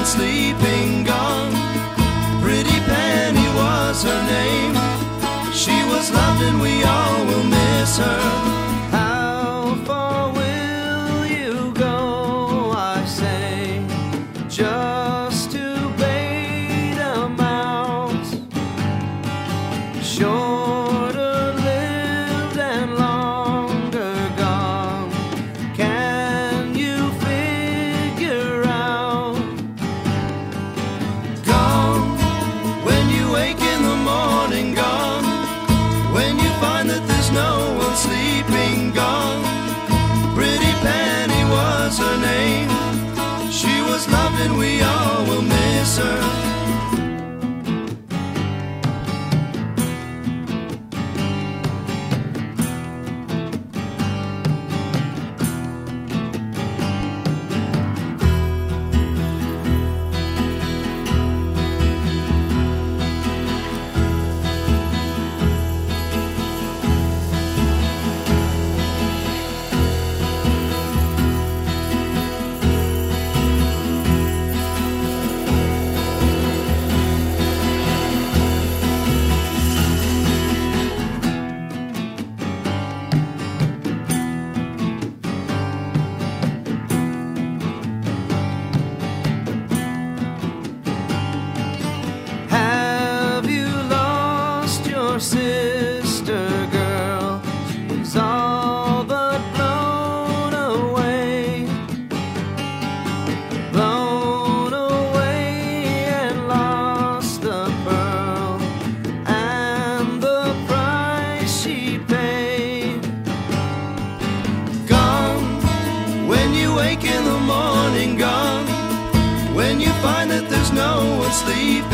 sleeping, gone. Pretty Penny was her name. She was loved and we all will miss her. How far will you go, I say, just to bait a mouse? Shorter lived and longer gone. Can you figure out? Gone when you wake in the morning, gone when you find that there's no one sleeping, gone. Pretty Penny was her name. She was loved and we all will miss her. Sister girl, she's all but blown away and lost the pearl and the price she paid. Gone when you wake in the morning, gone when you find that there's no one sleeping.